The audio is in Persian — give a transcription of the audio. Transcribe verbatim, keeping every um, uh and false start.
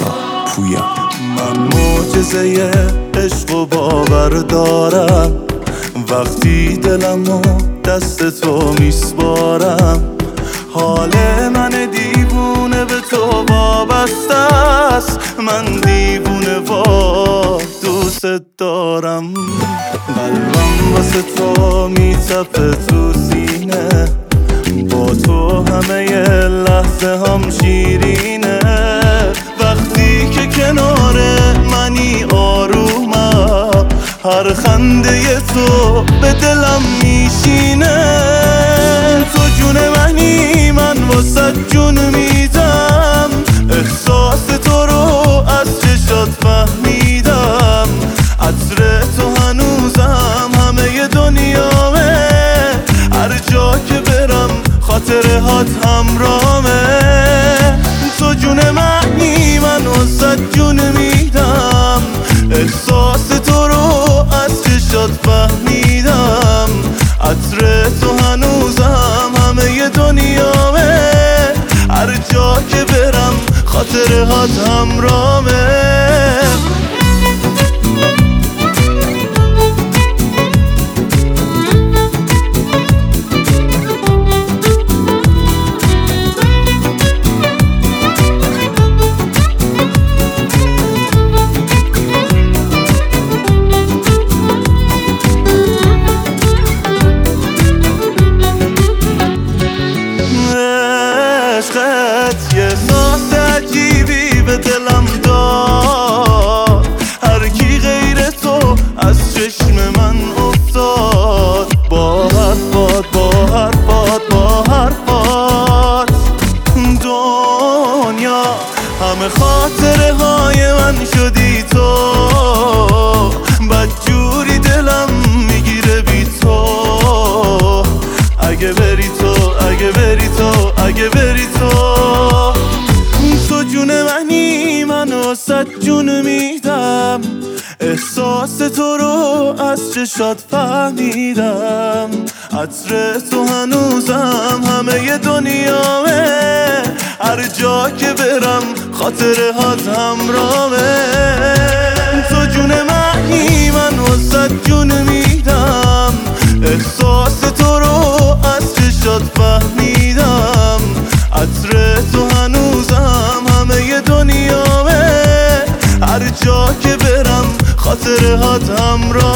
موسا پویا. من معجزه عشق و باور دارم، وقتی دلمو دست تو میسپارم. حال من دیوونه به تو وابسته است، من دیوونه و دوست دارم. قلبم واسه تو میتپه تو سینه، با تو همه لحظه هم شیرینه. وقتی که کنار منی آرومم، هر خنده تو به دلم میشینه. تو جون منی، من واسه جون میدم، احساس تو رو از چشات فهمیدم. عطر تو هنوزم همه دنیامه، هر جا که برم خاطرهات همرامه. تو جون منی، من واسه جون میدم، احساس تو رو از چشات فهمیدم. عطر تو هنوزم همه دنیامه، هر جا که برم خاطرهات همرامه. عشقت یه احساس عجیبی به دلم داد، هر کی غیر تو از چشم من افتاد. با حرفات با حرفات با حرفات دنیا همه خاطره های من شدی تو. بدجوری دلم میگیره بی تو، اگه بری تو اگه بری تو اگه بری تو. تو جون منی، من واسه جون میدم، احساس تو رو از چشات فهمیدم. عطر تو هنوزم همه دنیامه، هر جا که برم خاطرهات همرامه. تو جون منی، من واسه جون میدم، احساس تو رو از چشات فهمیدم. عطر تو هنوزم همه دنیامه، هر جا که برم خاطرهات همراه.